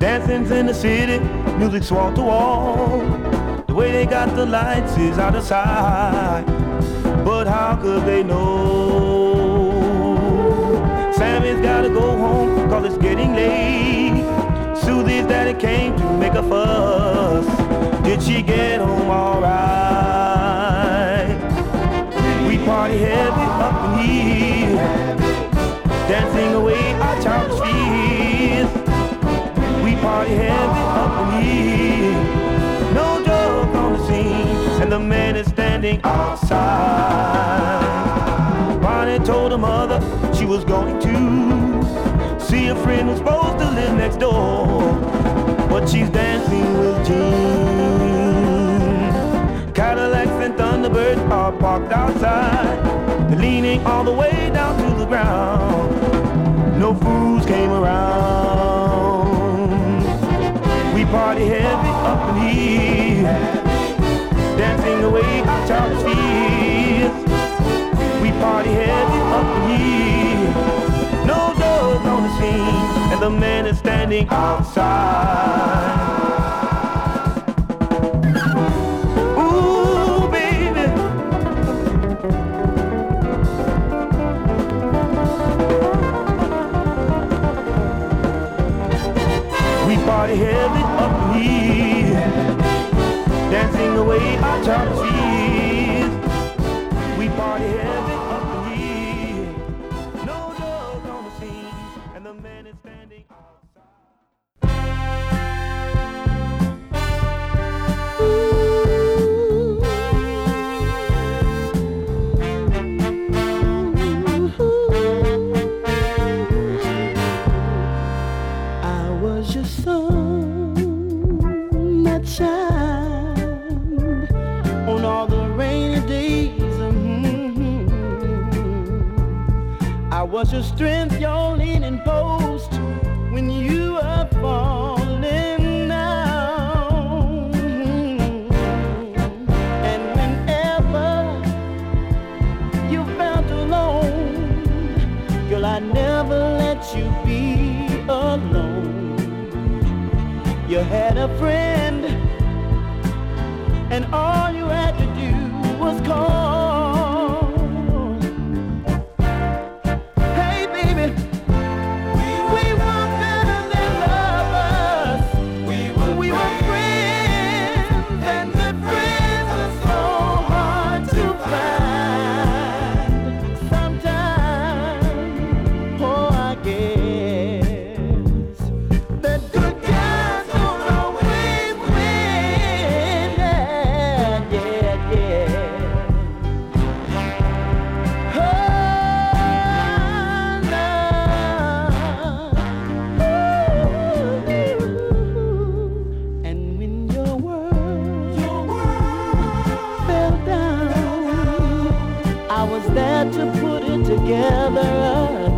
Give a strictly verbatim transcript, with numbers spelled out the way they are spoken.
Dancing's in the city, music's wall to wall. The way they got the lights is out of sight. But how could they know? Sammy's gotta go home, cause it's getting late. Susie's daddy came to make a fuss. Did she get home alright? We party heavy up in here, dancing away our childish fears. We party heavy up in here, no drugs on the scene, and the man is standing outside. Bonnie told her mother she was going to see a friend who's supposed to live next door, but she's dancing with Jean. Cadillacs and Thunderbirds are parked outside. They're leaning all the way down to the ground. No fools came around. We party heavy up in here, dancing away our childish fears. We party heavy up in here, no dogs on the scene, and the man is standing outside. Ooh, baby. We party heavy up in here, dancing away our childish fears. We party heavy up in here, no dogs on the scene, and the man is standing outside. I was your sun that shined on all the rainy days. Mm-hmm. I was your strength, your leaning post when you were falling down. And whenever you felt alone, girl, I never let you be alone. You had a friend, and all you had to do was call. Hey, baby, we were better than lovers. We were, we were friends, and the friends are so hard to find. Sometimes, oh, I guess that good guys don't always win. Yeah, yeah, yeah. Oh, love. And when your world, your world fell down, I was there to put it together